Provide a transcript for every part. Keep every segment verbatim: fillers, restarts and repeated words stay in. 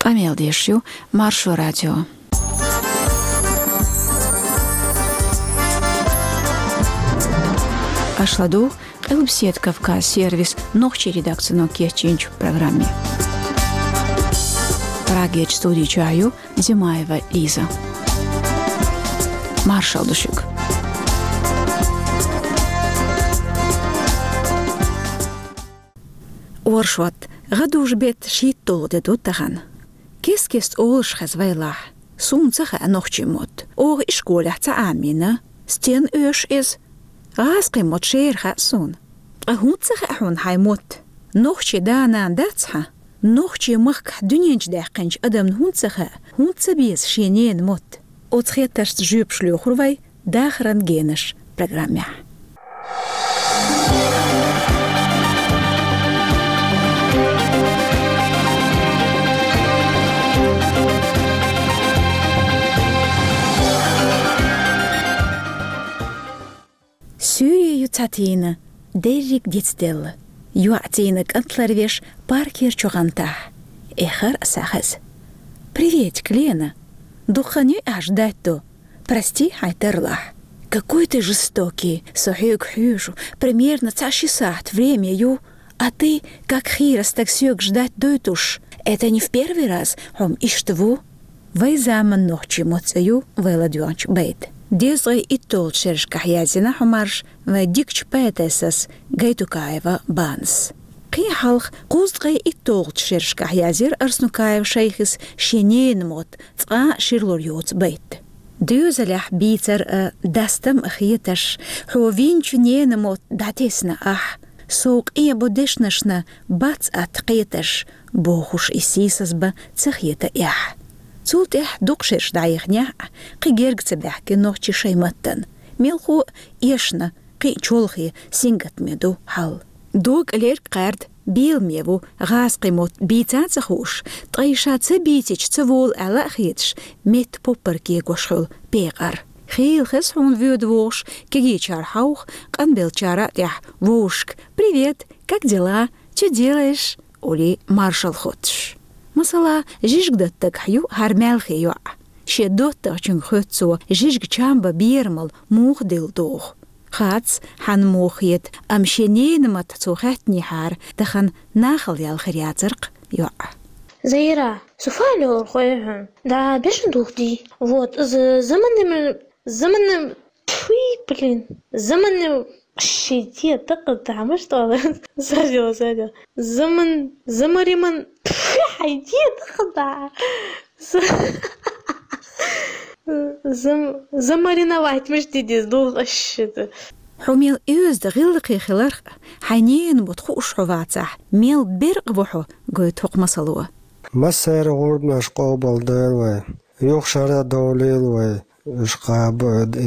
Амелдешью Маршу радио. Ашладу Элбсет Кавказ сервис ногчи редакцию кечинч в программе. Прагеч студии чаю Зимаева Лиза. Маршал Душук. Оршват гадуш бет шит толды доттаган. Кес-кес олш хазвайлах. Сунцаха ногчи мот. Ог и школях ца амина. Стен öш из. Гасқи мот шерха сун. Ахунцаха ахун хаймот. Ногчи данан дацха. Ногчи махк дуненч дахканч адам хунцаха. Хунца без шенен мот. Отхеташ жюб шлюхурвай дахран генеш программе. Сюрия ютатина, деррик детстелла. Юатина кантларвеш паркер чугантах. Эхар сахаз. Привет, Клена. Духаню аж дать-то. Прости, айтерлах. Какой ты жестокий, сухюк хюшу. Примерно цаши сахт время ю. А ты, как хирас, так сёк ждать дойтуш. Это не в первый раз, хом иштву. Вайзаман ночи моцаю, вайладюанч бейт. Дезрай и тол шершках язина хумарш, вай дикч пэтесас, гайтукаева банс. Кихалх куздрай и тол шершках язир арснукаев шейхис шенейн мот, цра ширлор йоц бейт. Дюзалях битер дастам ахиеташ, ховинч нейн мот датесна ах, соук и бодешнашна бац атқеташ, бохуш и сисасба цахиета ях. Цулт эх дукшеш дайхня, қигерг цебяхки нохчи шайматтан. Мелху ешна, қи чолхи сингат меду хал. Дог лерк қард бил меву газ қимот бийцан цахуш, тайша цебитич цевол ала хитш, мет попперки гошхул пеғар. Хил хес хун вюд вош, кигичар хаух, канбел чара тях вошк. Привет, как дела? Че делаешь? Оли маршал ходш. Масала жижгдаттак хью хармелхи юа. Ше доттак чун хютсу жижг чамба бирмал мух дил дох. Хац хан мухет ам шенейн мат цухатни хар тахан нахал ял хряцерк юа. Заира, суфалю хойхун. Да, бешен духди. Вот, заманным заманным фуй, блин. Заманным щите, так там что? Задел, задел. Заман замариман Иди туда. Замариновать мыштидис долгощиты. حميل إيوز دغيلقي خلارق حنين بتخوش حواتح ميل برق قويت حق مصلوه مسير غربنا شقابل دار وي يخشر دوليل وي شقاب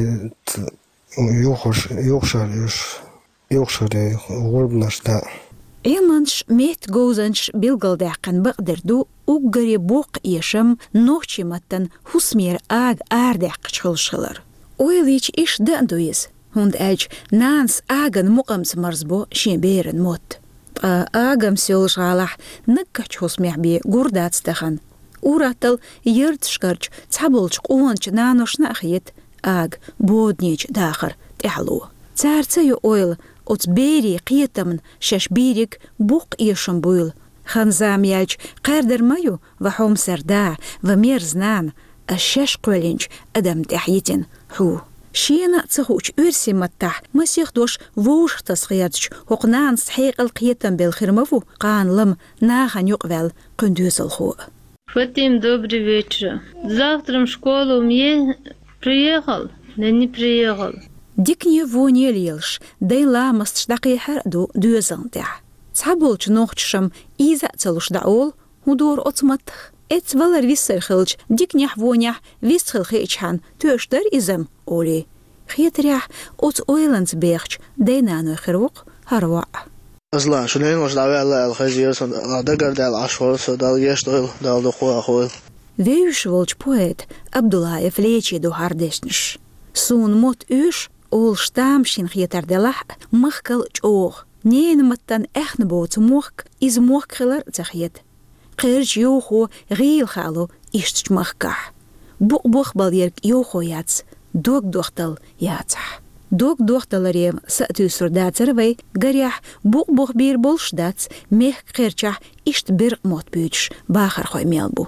يخش يخشر يخشر غربنا شدا إيمانش ميت جوزنش بيلقلداقن بقدردو وقري بوق يشم نوشي متن حسمير آغ آرداق شخلشخلر ويليش إيش داندويز هند أج نانس آغن مقامس مرزبو شين بيرن موت آغم سيولش غالح نكش حسميح بي قردات ستخن وراتل يردشكرج تحبولش قوانش نانوش ناخيت آغ بودنيج داخر تحلو تارتسيو أويل От бери қиетамын шаш берек буқ ешім бұйл. Ханзам ялч қәрдір маю вахом сарда вамер знан а шаш қөлінч адам тәхетен ху. Шиена цахуч өрси маттах масих дош воштас қиядч хоқнан схейқыл қиетам бел хирмаву қанлым нахан юқвел күндюзіл ху. Фатим, добрый вечер. Завтра в школу мне приехал, но не приехал. Дикне вонел елш, дейла мастшдаки харду дюзантях. Цаболч нохчшам иза целуш даол, удор отматх. Эц валар виссер хилч, дикнях вонях, висхил хейчхан, тюштер изам, оли. Хитрях, от ойланц бехч, дейнану хирук, харва. Зла, шулейн уж давала алхазиос, ладагар дал ашвос, дал ештойл, дал духуа хойл. Веюш волч поэт, Абдулаев лечи до хардешниш. Сун мот үш, Ол штамшин хиетарделах махкал чоох. Нейн маттан эхн боц мохк из мохкхилар захиет. قرج يوخو غيل خالو إشتش مخكح بوق بوق باليرك يوخو ياتس دوك دوختل ياتح دوك دوختل ريم سأتو سردات روي غريح بوق بوق بير بولشداتس ميخ قرچح إشت بير موت بيوتش باخر خوي ميلبو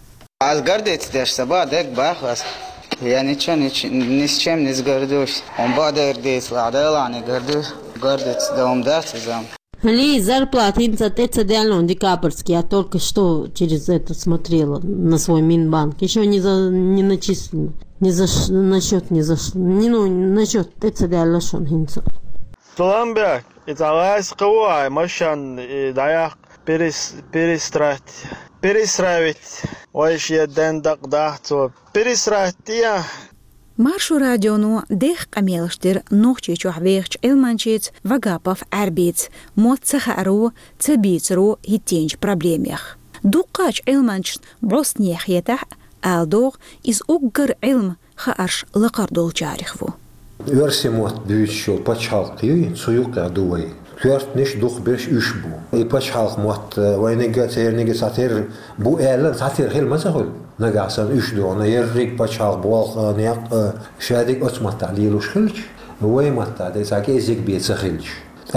Az гордиться даже собой, так бахвас. Я ничего, ничего, ни с чем не сгордусь. Он бодердись, ладала, не гордусь. Гордиться, да он даст зам. Ли, зарплата, это реально декабрьский. Я только что через это смотрела на свой Минбанк. Еще не, за, не начислено. Не за, на счет не зашло. Не, ну, на счет, это реально шон хинцо. Саламбек, это лайс кауай, машан, даяк, перестраивать. Перестраивать. Ой, я ден дак дахцо. Перестраивать, я. Маршу радиону дех камелштир нохчи чухвехч элманчиц вагапов арбиц мот цахару цабицру хитенч проблемях. Дукач элманч бросниях етах алдох из уггар элм хаарш лакардол чарихву. Версимот бючо пачалкы суюка дуй. Кверт ниш дух беш ушбу. И пачалк мот вайнега цернега сатер бу элен сатер хел мазахул. نجاسن إشدو أنا يريك بشال بوال نيق شادك أسمت تعليل وشخلش وين متى ده ساكي إزيك بيتسخلش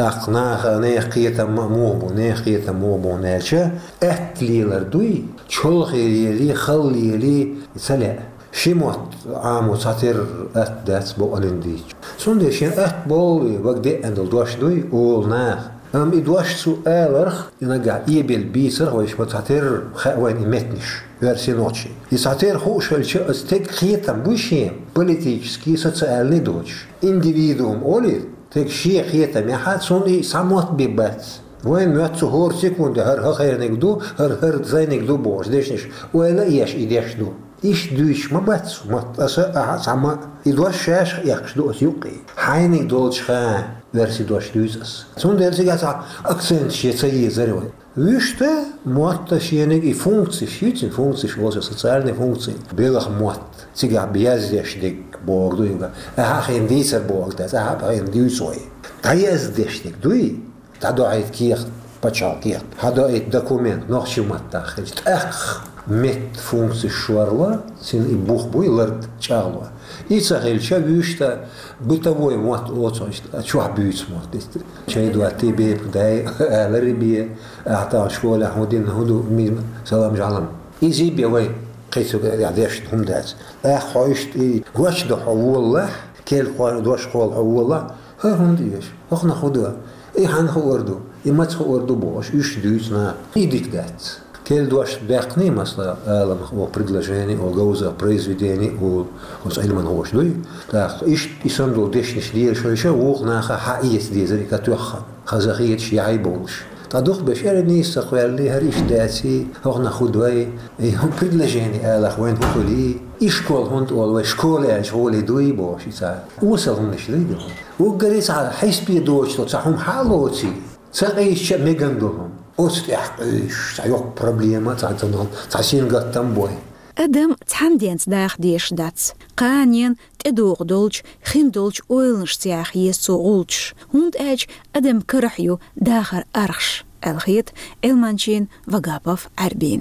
تاقنا نيقية موبو نيقية موبو نالشة أتليلر دوي شل خيري خلي لي سلا شيموت عامو ساتر أت داتس بو ألنديج سون شين أت بول وقدي أندل دوش دوي أول ناخ أم إدواش سؤالرخ ينجع يبل بيسر ويش متساتر خاوين إمتنش версии ночи. И сатер хушельче стек хитам бушем политический социальный дочь. Индивидуум олит тек ши хитам яхат сон и самот бибац. Войн мёт цухор секунды хар хахер негду хар хар зай негду бош дешниш. Уэла еш идеш ду. Иш дуич мабац мат аса аха сама идваш шаш якшду осюки. Хайник долчха версии дочь дуизас. Сон дерси гаса акцент шецаи зарой. Виште мот шенег и функции, шитин функции, что социальные функции. Белых мот, сега бьяздешник борду юга. А хен дисер борд, а хен дюсой. Та ездешник дуй, та доает кир, почал кир. Хадоит документ, ночью маттахель. Эх, мет функции шварла, син и бух буй лард чалва. И сахельча виште бытовой мот оцоч, а чуа бьюц мот. Чай дуа тебе дай аларибия. أعطاه شغل أحمدين هدو مين سلام جعلم إزاي بيوي قيسو يعديش هم داس أخويشت إيه واش ده والله كل خوان دوش خوال والله ها هم ديش أخنا خدوه إيه هن خوردو إيه ما تخوردو باش إيش دوسنا إيديك دات كل دوش بيقني مثلا لما هو предложение أو جوزة произведение أو أو علم هوش دوي так إيش يسندو ديش نشدير شوي شو وقنا حقيقة ديزري كتوخا خزاخية شيعي بولش تدخل بشر الناس قال هريش داتي هغنا خدوي هم предложение على خوين هقولي إشكال هند أول إشكال أشغال دوي باشي سا وصلهم نشليدو وقريس على حس بيدوش تصحهم حالوتي ساقيش ميجندهم أستح إيش سايق проблема تعتنهم تعسين قطن بوي أدم تحمدينت داخ ديش داتس قانين تدوغ دولش خين دولش أولنش تياخ يسو غولش هند أج أدم كرحيو داخر أرخش الخيط المانشين وقابف عربين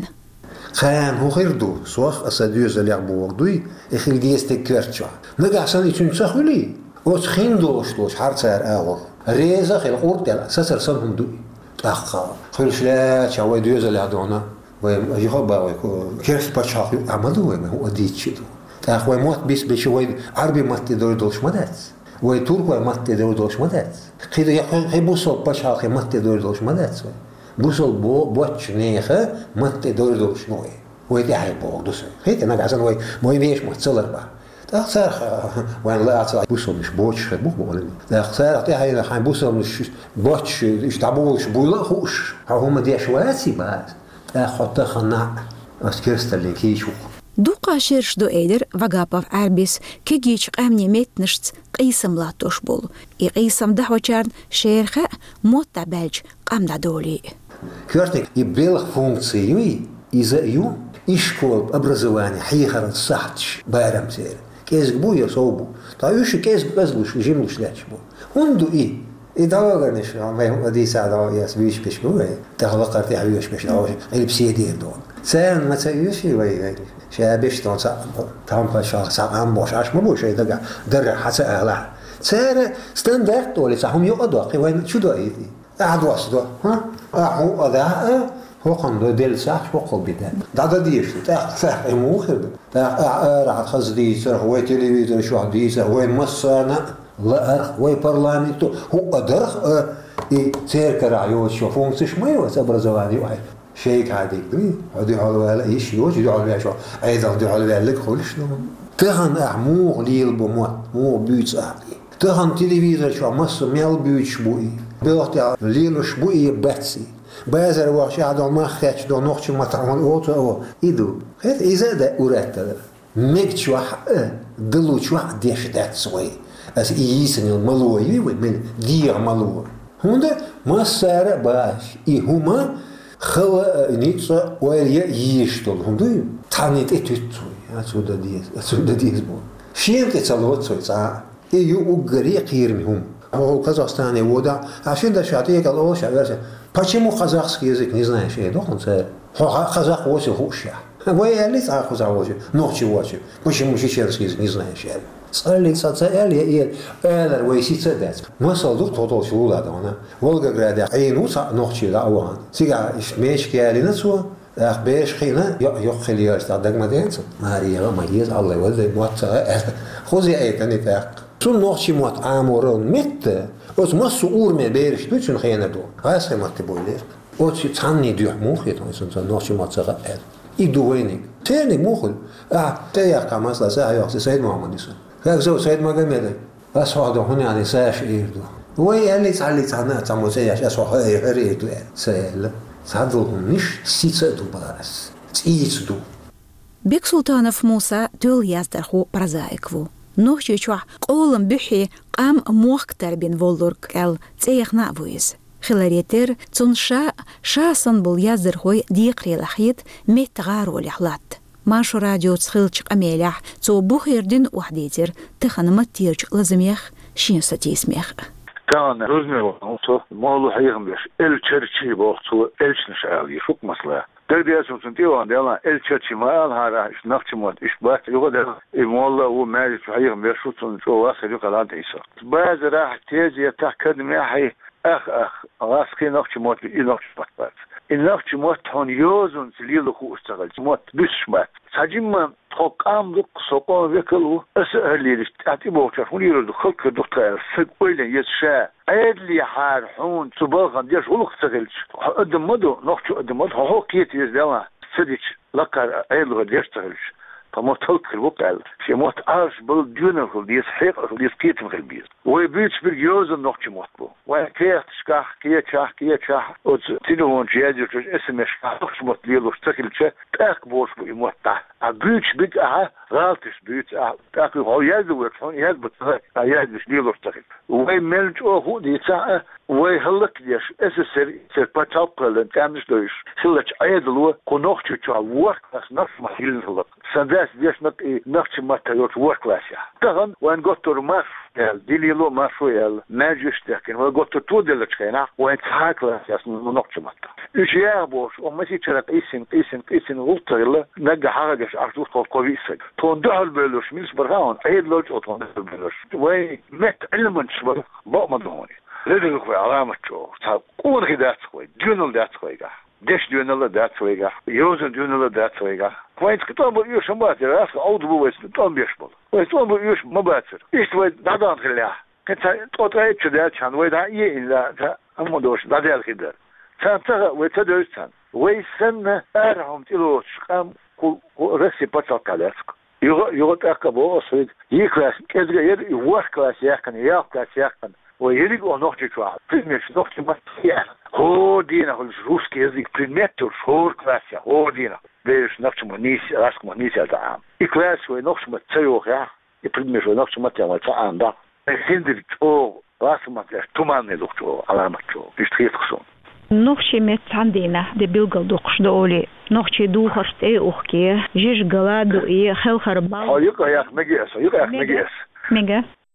خان هو خيردو سواخ أساديوز اللي عبوغ دوي إخيل ديستك كرتشا نقع سان يتون ساخولي وش خين دولش دوش حارتسار آغور ريزا خيل قورت يلا ساسر سانهم دوي أخا خيل شلا شاوي ديوز اللي عدونا ويجيبوا كيف بتشاف عملوا وين هو ديتشيدو تأخوي موت بيس بيشوي عربي مات تدور دوش مدات ويتوركوا مات تدور دوش مدات خير يخي بوصل بتشاف مات تدور دوش مدات بوصل بو بوتش نيخه مات تدور دوش نوي ويدي هاي بوق دوس خير أنا عشان وي موي بيش متصلر بقى تأخسر وين لا أتصل بوصل مش بوتش بوق بقولني تأخسر أعطيه هاي هاي بوصل مش بوتش إيش تعبوش بولا خوش هم دي شواتي بعد أخذت خناع أسكرستلين كيشوف دوقا شيرش دو إيدر وقابف عربيس كيجيش قامني ميتنشت قيسم لا تشبول إي قيسم دحوة جارن شيرخة موتا بلج قام دا دولي كيرتك يبلغ فونكسيوي إذا يو إشكول образование حيخرن صحتش بارم سير كيزك بو يصوبو طايوش كيزك بزلوش وجيملوش لاتش بو هندو إيه إذا قرنش ما هو دي ساعة ياس بيش بيش بوي تخلق قرتي حبيش بيش داوش غير بسيدي دون سان ما تسويش وي شابيش دون سا تام فشا سا ام باش اش ما بوش إذا در حتى أهلا سار ستاندرد ولا سهم يقعدوا قي وين شو ده إيدي قعدوا أصلا ها هو هذا هو قام ديل ساعة وقل بده ده ده ديش ده فاهم مو خير ده راح خزدي سر هو تلفزيون شو عديس هو مصنع لا وي برلمانتو هو أدرخ سير كرايو شوفون سش ما يوسع برزواني واحد شيك هذيك دي هذي حلوة لا إيش يوجد يدعو عليها شو أيضا يدعو عليها لك خلش نو تهان أعمو ليل بموت مو بيوت أهلي تهان تلفزيون شو مصر ميل بيوت شبوي بيوت ليل شبوي بتسي بعض الوقت هذا ما خش دو نقش ما تعمل أوتو أو إيدو هذا إذا ده أورث ميك شو دلو شو ديش ده سوي as iisen il malua iwe men dia malua honda masara bash I huma khawa nitsa waliya yishtol honda tanit etutsu asuda dies asuda dies bo shient etsalot soitsa e yu ugri qirmihum о Казахстане вода عشان ده شاطئ قالوا شغال почему казахский язык не знаешь я должен сказать казах вообще хуже вы или сах казахский ночи вообще почему чеченский язык не знаешь я Столица царя и элер вейсица дец. Мы солдат тотал шула да она. Волгограде айнуса ночи да аван. Сега мешки алинацу ах бешхина я خليار استعداد مدينة ماريا مايز الله وذي موت خوزي ايتني تاق سون نوشي موت امورون مت اوس ما سور مي بيرش بتشن خيانه دو هاس ما تبولير اوس تاني دو موخيت سون نوشي موت صغ ال يدويني تاني موخل اه تيا كماس لا سايو سيد محمد يسون كاك زو سيد مغمد اسوادو هنا يعني ساش يردو وي اللي تعلي تعنا تعمو سياش اسوخ هريتو سيل صادلهم مش سيتسدو باس تيتسدو Бек Султанов Муса төл яздырху прозаикву. Нохчу чуа қолым бүхи қам муақтар бен волдурк әл цеяхна вуиз. Хиларетер цунша шасын бұл яздырхуй диқрилахид меттіғар олихлат. Машу радио цхилчық амелях цо бухердин ухдетер тиханымат тирч лазымех шинса тесмех. كان رزمي وقته مالو حيهم بيش ال تشرشي بوقته ال شنشاوي شوك مسلا تقدر اسم سنتيو عند يلا ال تشرشي ما هذا ايش نختي موت ايش بات يقدر المولا هو مالي حيهم بيش شو شو واسه يقال هذا يسا بعد راح تيجي يتاكد معي اخ اخ راسكي نختي موت اي نختي بات النختي موت هون يوزن سليلو خو اشتغل موت بشمات ساجم توقام لك سوقون وكلو اسهل تعطي بوقت فونيرو دخلك دكتور سقويل يسشا ادلي حارحون تبغى ديش ولك تغلش قدم مدو نختي قدم مدو هو كيت يزدلا سديش لك ايلو ديش تغلش فموت هلك الوقت في موت عارش بالديونر ديس حيق ديس كيت من البيت ويبيت بالجوز نختي موتبو وكيت شكاح كيت شاح كيت شاح تينو جيادي اسم شكاح موت ليلو تغلش تاك بوش بموت أبيتش بيت أها غالتش بيت أها تأكل هو يزور شون يزبط ها يزبط ليلو تغل وين ملج أو هو دي ساعة وين هلك ديش أساسر سر بتشاو قلن تعمل دوش هلك أيدلو كنوختش تشوا ورك كلاس نفس ما هيلن هلك سنداس ديش نك نفس ما تيوت ورك كلاس يا تغن وين قطر ماس ديلي لو ماسو يل ماجش تكن وين قطر تو دلش كنا وين تها كلاس يا نوختش ماتا إيش يا بوش ومسي ترى قيسين قيسين قيسين غلطة نجح حاجة عشان تقول كويسة توندع البلوش ميلس برهان عيد لوج أو توندع البلوش وين مت علم شبه بق مدهوني لذلك في علامة شو قوة خدات خوي ديونل دات خويجا دش ديونل دات خويجا يوزن ديونل دات خويجا وين كتاب بيوش مباتر راس عود بويس توم بيشبل وين توم بيوش مباتر إيش وين دادان خليها كنت توتاي تشدات شان وين هاي إلا هم دوش دادال خدار كان تغ وتدرس كان ويسن أرهم تلوش كم رسي بطل كلاسك يغ يغ تأكبوا أصيد يكلاس كذا يد يوش كلاس يكن يا كلاس يكن ويريد أن نحكي شو بريمير نحكي ما فيه هو دينا هو الروس كذي بريمير شهور كلاس يا هو دينا بيش نحكي منيس راسك منيس هذا عام يكلاس ونحكي ما تسيوه يا بريمير ونحكي ما تعمل تعام ده هندل أو راسك ما تلاش تومان يدوخ علامة شو بيشتري تخصون Нохче мецандина де билгал докшдоли нохче духарт э ухке жиж галаду и хелхарбал Ой, юка я мегес, юка я мегес. Мега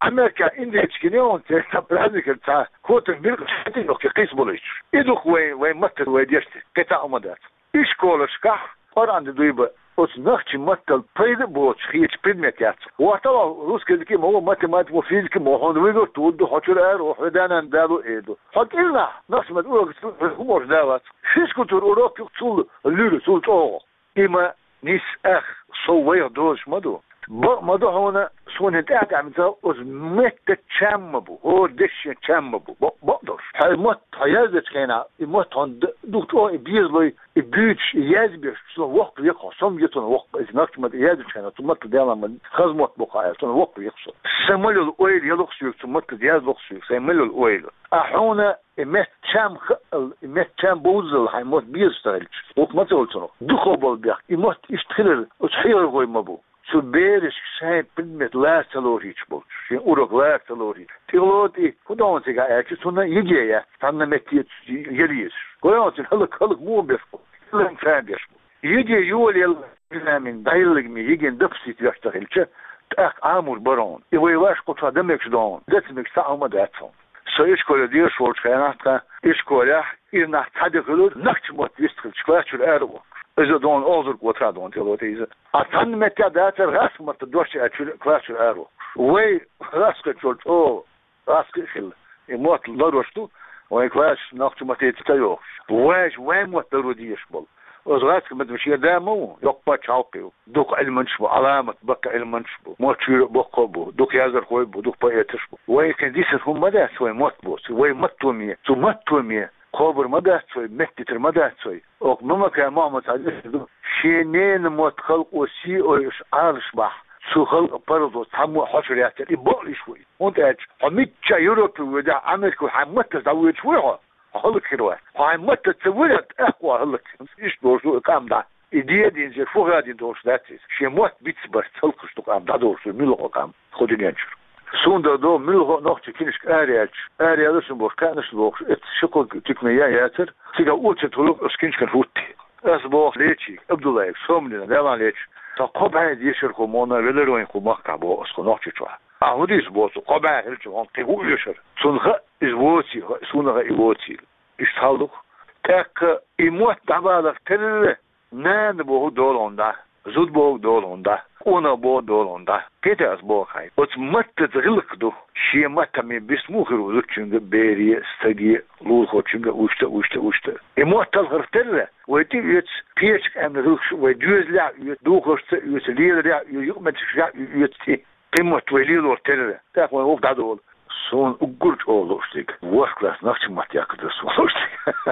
Amerika İndiyçkini on testa praznikar ta kotun bir kıtı yok ki kıs buluş. İduk ve ve matır ve diyesti. Keta amadat. İş koluşka orandı duyba. Os nakçı mattal paydı bu hiç predmet yat. O atava ruskadaki mo matematik ve fizik mo hon ve tutdu haçır er o hedanan dalu edu. Hakilna nasmet urok humor davat. Fiskutur urok tul lülü tul to. İma nis ah sovaya doş madu. Bu madu hona son hediat amza os mette çamma bu. O deşe çamma bu. Bu bu dur. Hay mat hayaz kena. İmat on doktor bizloy büyük yazbir. Son vakt yok. Son yetun vakt. İznak yaz kena. Tumat devam. Khazmat bu qaya. Son vakt yok. Semalul oil yalıq suyuk. Tumat yaz vakt suyuk. Semalul oil. Ahuna met çam met çam bozul haymat bir stal. Okmat olsun. Dukhobal biak. İmat iştirir. Ushir koyma bu. Şu beriş şey bilmet lâsalor hiç bu. Şey urok lâsalor hiç. Teoloti kudan siga erki sonra yiyeceğe tanna mekkiyet geliyiz. Koyuyorsun halık halık muğbir bu. Lan fâdir bu. Yiyeceğe yol yıl bilamin dayılık mi yiyeceğin dıpsit yaştahilçe tak amur baron. İvay vaş kutu demek şudan. Desmek sağma da etson. So iskola diyor şol çıkayanakta iskola irna tadı kılır nakçımot vistkıl çıklaşır erbo. Özü don olur otra don teolotize. Atan metya dater rasmat doşe açır klasır erbo. Ve raska çol o raska xil. Emot laroştu. Ve klas nakçımot etitayo. Ve ve mot darudiyş bol. Öz raska medvşiye damu yok pa çalkıyor. Dok elmanç bu alamet bak elmanç bu. Moçur bokko bu. Dok yazar koy bu. Dok pa etiş bu. Ve kendisi humada soy mot bu. Ve mattomiye. Su mattomiye. Kobur madat soy, mektitir madat soy. Ok mamaka Muhammed Aleyhisselam şenen mot halk o si o arşbah. Su halk parado tamu haşriyatır. İbol işvoy. Ontaç hamitça Avrupa ve da Amerika hammat zavut şvoy. Halk kirwa. Hammat tavut akwa halk. İş doğrusu kamda. İdiye dince fuha din doğrusu datis. Şemot bitsbar çalkıştık amda doğrusu milgo kam. Kodinyançır. Sonda do milho noch çekiliş ariyalç. Ariyalısın boş kanısı boş. Et şoko tükmeye yatır. Siga uçe tuluk uskinçken hutti. Az boş leçi. Abdullah somnina devam leç. Ta qobay diyşir komona veleroin kumakka bo osko noch çuwa. Ahudis boş qobay helç on tegu yşir. Sunha izvoti, sunha izvoti. İştaldık. Tak imot dabalak telle. Nan bu dolonda. Zud bu dolonda. Ona bo dolonda. Peters bo hay. Ot matta zgılıkdu. Şiye matta mi bismuhir uzukçunga beriye stadiye lul hoçunga uçta uçta uçta. E muattal hırtelle. Ve ti üyet piyeçk emne zılkş ve düzla üyet doğuşta üyet lider yükmetik üyet ti. Temot ve lider ortelle. Tak ve okda ol. Son ugurç oluştuk. Work-class nakçımat yakıdı oluştuk.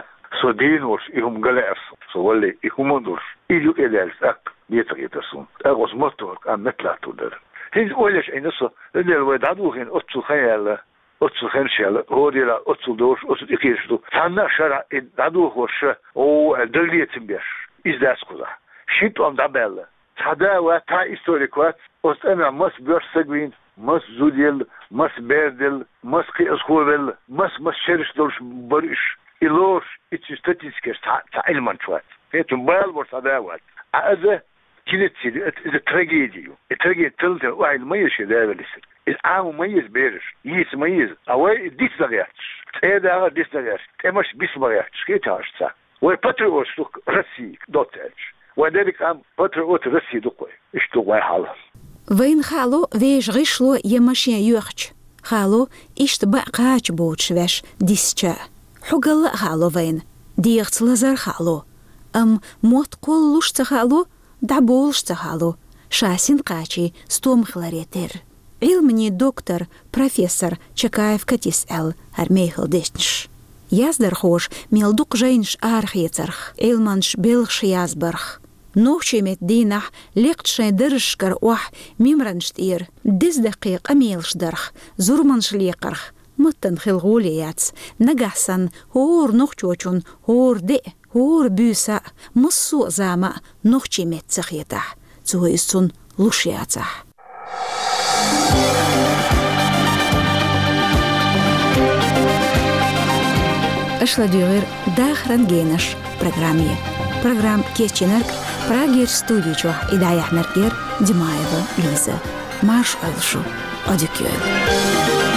So din ors ihum galers. So valle ihum ors. İlük ederiz ak. Yeter yetersun. Ağos motor an metlaturlar. Hiç oyleş aynısı. Öyle ve daduhin otsu hayal. Otsu henşel. Hodila otsu doğuş. Otsu ikiştu. Sanna şara dadu hoş. O deliyetim bir. İzdas kuza. Şit on da belle. Tada ve ta historik vat. Ostana mas börsegvin. Mas zudil. Mas berdil. Mas kıyaskuvel. Mas mas şeriş doğuş barış. İloş. İçi statistikers. Ta ilman çuvat. Hetum bayal borsa da vat. Azı kilit is tragediyo. E tragedi tıldı o ayrı mayış edevelisin. E amu mayış berir. Yis mayış. Avay dis zagyaç. Teydağa dis zagyaç. Temaş bis zagyaç. Geçarsa. Ve patriotluk Rusiya dotaç. Ve dedik am patriot Rusiya dukoy. İşte vay hal. Вейн хало веж гышло емашин юхч. Хало ишт ба qaç boç veş disça. Hugal halo vейн. Diğt lazar halo. Am mot kolluş halo. Даболшца халу, шасин качи, стом хларетер. Илмни доктор, профессор Чакаев катис эл, армейхл дешнш. Яздар хош, мелдук жайнш архецарх, илманш белхш язбарх. Нохчемет динах, лектшай дыршкар ох, мимраншт ир, дез дақиқ амелшдарх, зурманш лекарх. Мыттан хилгулияц, нагасан, хор нохчочун, хор де, хор бюса, мыссу зама, нохчемет цахетах, цугойсун лушияцах. Ашладюгер дахран генаш программе. Программ кеченерк, прагер студичуах и даяхнергер Димаева Лиза. Маш алшу. Adjököl.